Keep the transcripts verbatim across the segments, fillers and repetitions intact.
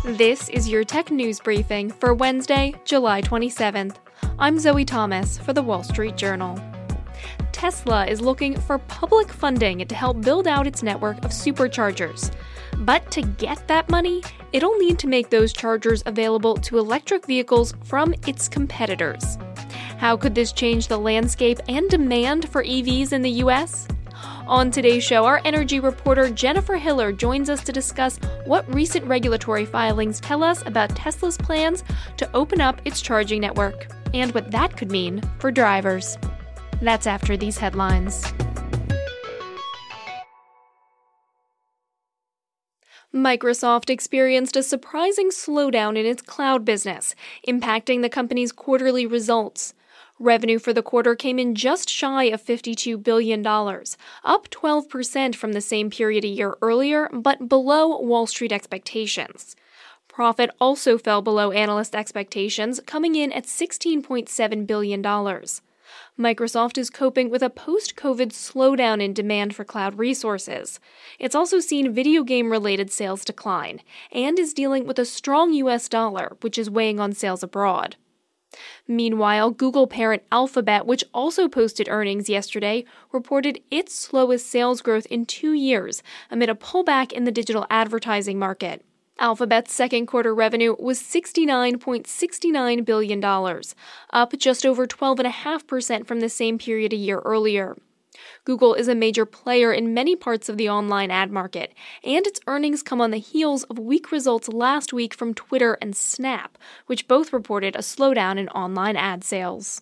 This is your tech news briefing for Wednesday, July twenty-seventh. I'm Zoe Thomas for The Wall Street Journal. Tesla is looking for public funding to help build out its network of superchargers. But to get that money, it'll need to make those chargers available to electric vehicles from its competitors. How could this change the landscape and demand for E Vs in the U S? On today's show, our energy reporter Jennifer Hiller joins us to discuss what recent regulatory filings tell us about Tesla's plans to open up its charging network, and what that could mean for drivers. That's after these headlines. Microsoft experienced a surprising slowdown in its cloud business, impacting the company's quarterly results. Revenue for the quarter came in just shy of fifty-two billion dollars, up twelve percent from the same period a year earlier, but below Wall Street expectations. Profit also fell below analyst expectations, coming in at sixteen point seven billion dollars. Microsoft is coping with a post-COVID slowdown in demand for cloud resources. It's also seen video game-related sales decline, and is dealing with a strong U S dollar, which is weighing on sales abroad. Meanwhile, Google parent Alphabet, which also posted earnings yesterday, reported its slowest sales growth in two years amid a pullback in the digital advertising market. Alphabet's second quarter revenue was sixty-nine point six nine billion dollars, up just over twelve point five percent from the same period a year earlier. Google is a major player in many parts of the online ad market, and its earnings come on the heels of weak results last week from Twitter and Snap, which both reported a slowdown in online ad sales.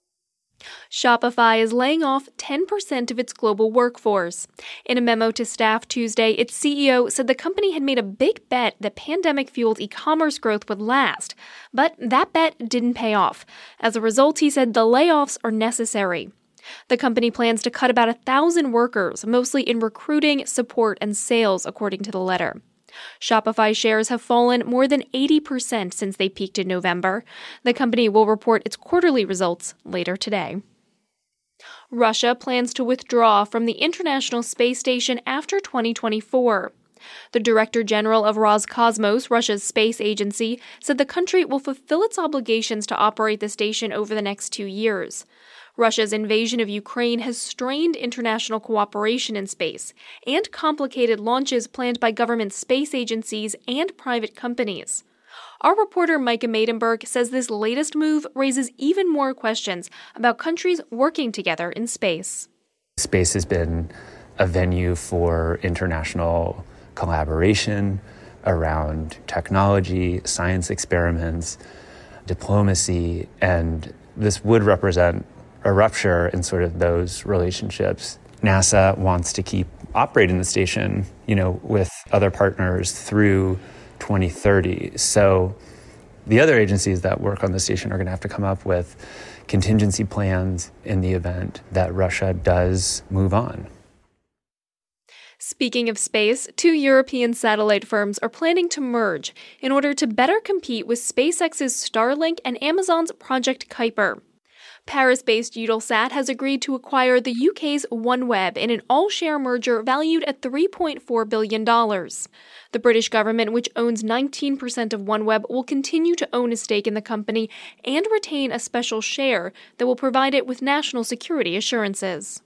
Shopify is laying off ten percent of its global workforce. In a memo to staff Tuesday, its C E O said the company had made a big bet that pandemic-fueled e-commerce growth would last, but that bet didn't pay off. As a result, he said the layoffs are necessary. The company plans to cut about a thousand workers, mostly in recruiting, support, and sales, according to the letter. Shopify shares have fallen more than eighty percent since they peaked in November. The company will report its quarterly results later today. Russia plans to withdraw from the International Space Station after twenty twenty-four. The Director General of Roscosmos, Russia's space agency, said the country will fulfill its obligations to operate the station over the next two years. Russia's invasion of Ukraine has strained international cooperation in space and complicated launches planned by government space agencies and private companies. Our reporter Micah Maidenberg says this latest move raises even more questions about countries working together in space. Space has been a venue for international collaboration around technology, science experiments, diplomacy, and this would represent a rupture in sort of those relationships. NASA wants to keep operating the station, you know, with other partners through twenty thirty. So the other agencies that work on the station are going to have to come up with contingency plans in the event that Russia does move on. Speaking of space, two European satellite firms are planning to merge in order to better compete with SpaceX's Starlink and Amazon's Project Kuiper. Paris-based Eutelsat has agreed to acquire the U K's OneWeb in an all-share merger valued at three point four billion dollars. The British government, which owns nineteen percent of OneWeb, will continue to own a stake in the company and retain a special share that will provide it with national security assurances.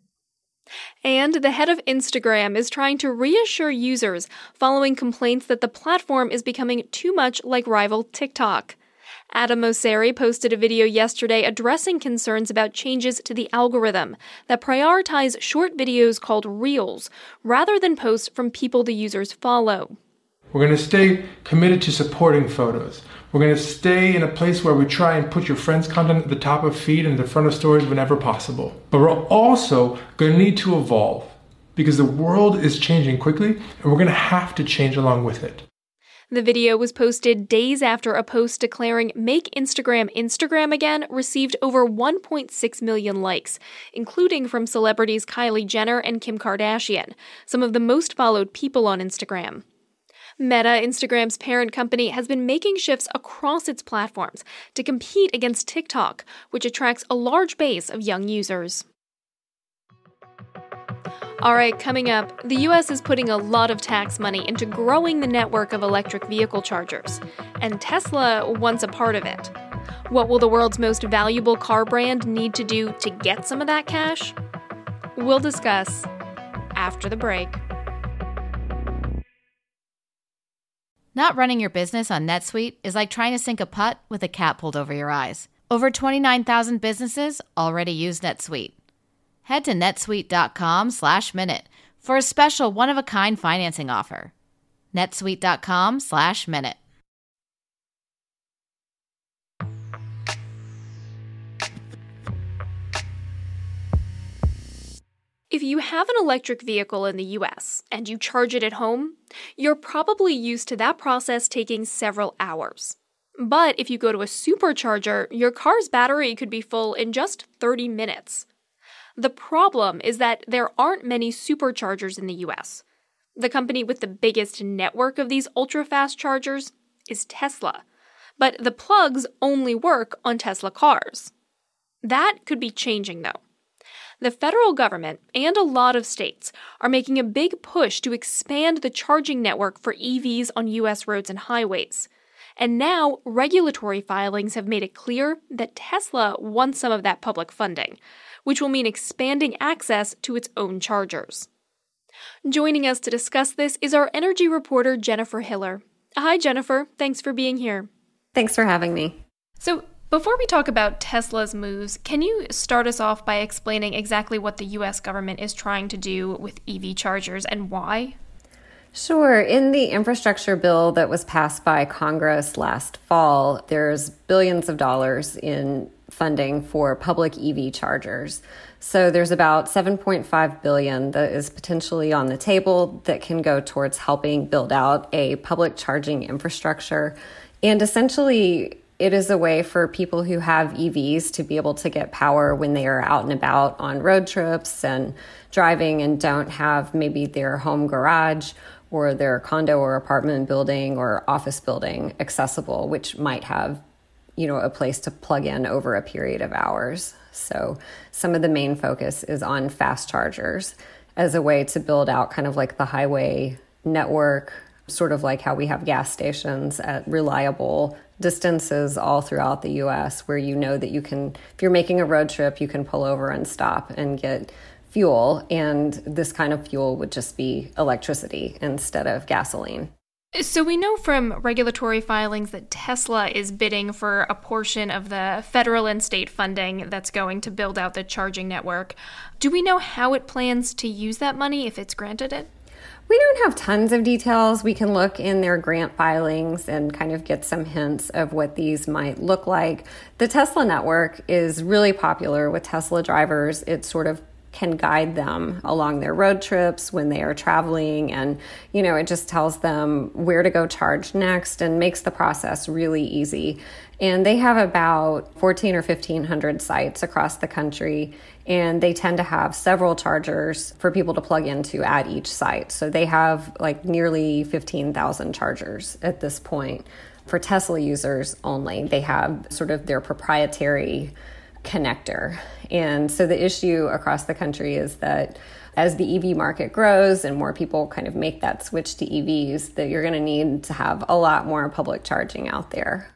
And the head of Instagram is trying to reassure users following complaints that the platform is becoming too much like rival TikTok. Adam Mosseri posted a video yesterday addressing concerns about changes to the algorithm that prioritize short videos called Reels rather than posts from people the users follow. We're going to stay committed to supporting photos. We're going to stay in a place where we try and put your friends' content at the top of feed and the front of stories whenever possible. But we're also going to need to evolve because the world is changing quickly and we're going to have to change along with it. The video was posted days after a post declaring Make Instagram Instagram Again received over one point six million likes, including from celebrities Kylie Jenner and Kim Kardashian, some of the most followed people on Instagram. Meta, Instagram's parent company, has been making shifts across its platforms to compete against TikTok, which attracts a large base of young users. All right, coming up, the U S is putting a lot of tax money into growing the network of electric vehicle chargers, and Tesla wants a part of it. What will the world's most valuable car brand need to do to get some of that cash? We'll discuss after the break. Not running your business on NetSuite is like trying to sink a putt with a cat pulled over your eyes. Over twenty-nine thousand businesses already use NetSuite. Head to netsuite.com slash minute for a special one-of-a-kind financing offer. netsuite.com slash minute. If you have an electric vehicle in the U S and you charge it at home, you're probably used to that process taking several hours. But if you go to a supercharger, your car's battery could be full in just thirty minutes. The problem is that there aren't many superchargers in the U S. The company with the biggest network of these ultra-fast chargers is Tesla, but the plugs only work on Tesla cars. That could be changing, though. The federal government and a lot of states are making a big push to expand the charging network for E Vs on U S roads and highways. And now, regulatory filings have made it clear that Tesla wants some of that public funding, which will mean expanding access to its own chargers. Joining us to discuss this is our energy reporter, Jennifer Hiller. Hi, Jennifer. Thanks for being here. Thanks for having me. So, before we talk about Tesla's moves, can you start us off by explaining exactly what the U S government is trying to do with E V chargers and why? Sure. In the infrastructure bill that was passed by Congress last fall, there's billions of dollars in funding for public E V chargers. So there's about seven point five billion dollars that is potentially on the table that can go towards helping build out a public charging infrastructure. And essentially, it is a way for people who have E Vs to be able to get power when they are out and about on road trips and driving and don't have maybe their home garage or their condo or apartment building or office building accessible, which might have, you know, a place to plug in over a period of hours. So some of the main focus is on fast chargers as a way to build out kind of like the highway network, sort of like how we have gas stations at reliable distances all throughout the U S where you know that you can, if you're making a road trip, you can pull over and stop and get fuel. And this kind of fuel would just be electricity instead of gasoline. So we know from regulatory filings that Tesla is bidding for a portion of the federal and state funding that's going to build out the charging network. Do we know how it plans to use that money if it's granted it? We don't have tons of details. We can look in their grant filings and kind of get some hints of what these might look like. The Tesla network is really popular with Tesla drivers. It sort of can guide them along their road trips when they are traveling. And, you know, it just tells them where to go charge next and makes the process really easy. And they have about fourteen or fifteen hundred sites across the country, and they tend to have several chargers for people to plug into at each site. So they have like nearly fifteen thousand chargers at this point. For Tesla users only, they have sort of their proprietary connector. And so the issue across the country is that as the E V market grows and more people kind of make that switch to E Vs, that you're going to need to have a lot more public charging out there.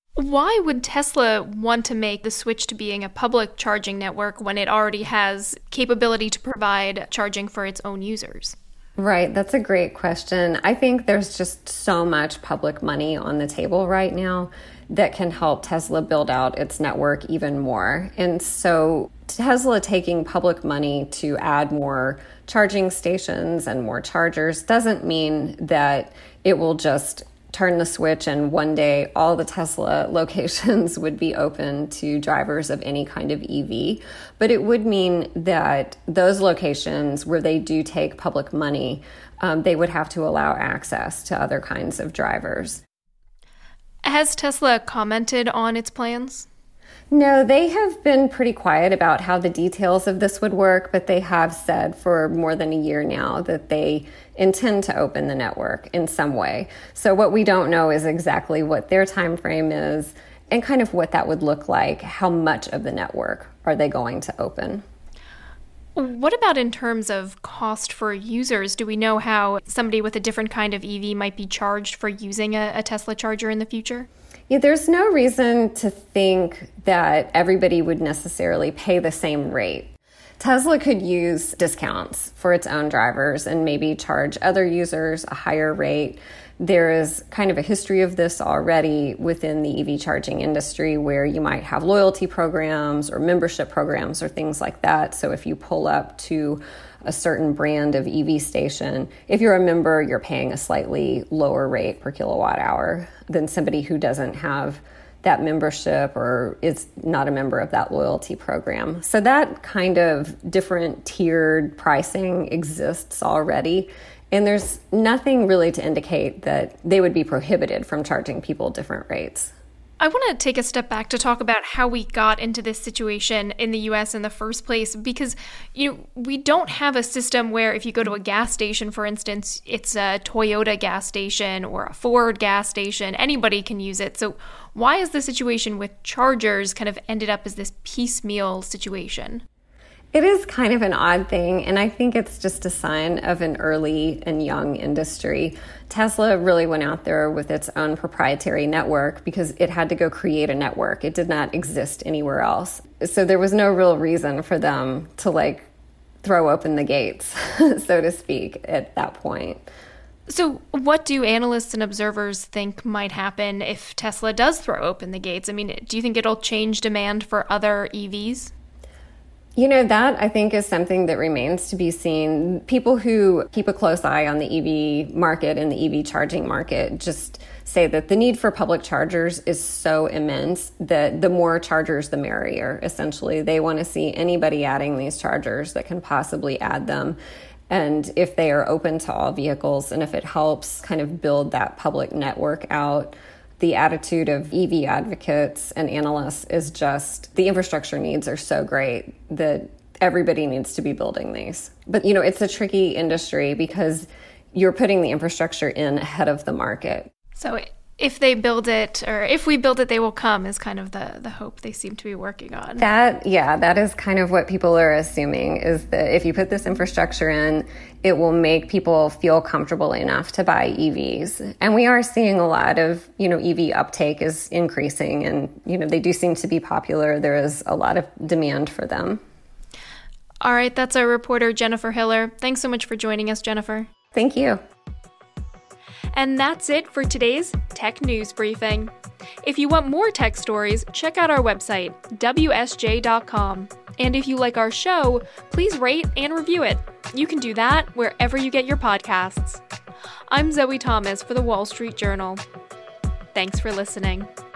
Why would Tesla want to make the switch to being a public charging network when it already has capability to provide charging for its own users? Right, that's a great question. I think there's just so much public money on the table right now that can help Tesla build out its network even more. And so Tesla taking public money to add more charging stations and more chargers doesn't mean that it will just turn the switch and one day all the Tesla locations would be open to drivers of any kind of E V. But it would mean that those locations where they do take public money, um, they would have to allow access to other kinds of drivers. Has Tesla commented on its plans? No, they have been pretty quiet about how the details of this would work, but they have said for more than a year now that they intend to open the network in some way. So what we don't know is exactly what their time frame is and kind of what that would look like. How much of the network are they going to open? What about in terms of cost for users? Do we know how somebody with a different kind of E V might be charged for using a, a Tesla charger in the future? Yeah, there's no reason to think that everybody would necessarily pay the same rate. Tesla could use discounts for its own drivers and maybe charge other users a higher rate. There is kind of a history of this already within the E V charging industry where you might have loyalty programs or membership programs or things like that. So if you pull up to a certain brand of E V station, if you're a member, you're paying a slightly lower rate per kilowatt hour than somebody who doesn't have that membership or is not a member of that loyalty program. So that kind of different tiered pricing exists already. And there's nothing really to indicate that they would be prohibited from charging people different rates. I want to take a step back to talk about how we got into this situation in the U S in the first place, because you know, we don't have a system where if you go to a gas station, for instance, it's a Toyota gas station or a Ford gas station, anybody can use it. So why is the situation with chargers kind of ended up as this piecemeal situation? It is kind of an odd thing, and I think it's just a sign of an early and young industry. Tesla really went out there with its own proprietary network because it had to go create a network. It did not exist anywhere else. So there was no real reason for them to like throw open the gates, so to speak, at that point. So what do analysts and observers think might happen if Tesla does throw open the gates? I mean, do you think it'll change demand for other E Vs? You know, that I think is something that remains to be seen. People who keep a close eye on the E V market and the E V charging market just say that the need for public chargers is so immense that the more chargers, the merrier, essentially. They want to see anybody adding these chargers that can possibly add them. And if they are open to all vehicles and if it helps kind of build that public network out, the attitude of E V advocates and analysts is just the infrastructure needs are so great that everybody needs to be building these. But, you know, it's a tricky industry because you're putting the infrastructure in ahead of the market. So if they build it, or if we build it, they will come is kind of the, the hope they seem to be working on. That, yeah, that is kind of what people are assuming is that if you put this infrastructure in, it will make people feel comfortable enough to buy E Vs. And we are seeing a lot of, you know, E V uptake is increasing and, you know, they do seem to be popular. There is a lot of demand for them. All right, that's our reporter, Jennifer Hiller. Thanks so much for joining us, Jennifer. Thank you. And that's it for today's Tech News Briefing. If you want more tech stories, check out our website, W S J dot com. And if you like our show, please rate and review it. You can do that wherever you get your podcasts. I'm Zoe Thomas for The Wall Street Journal. Thanks for listening.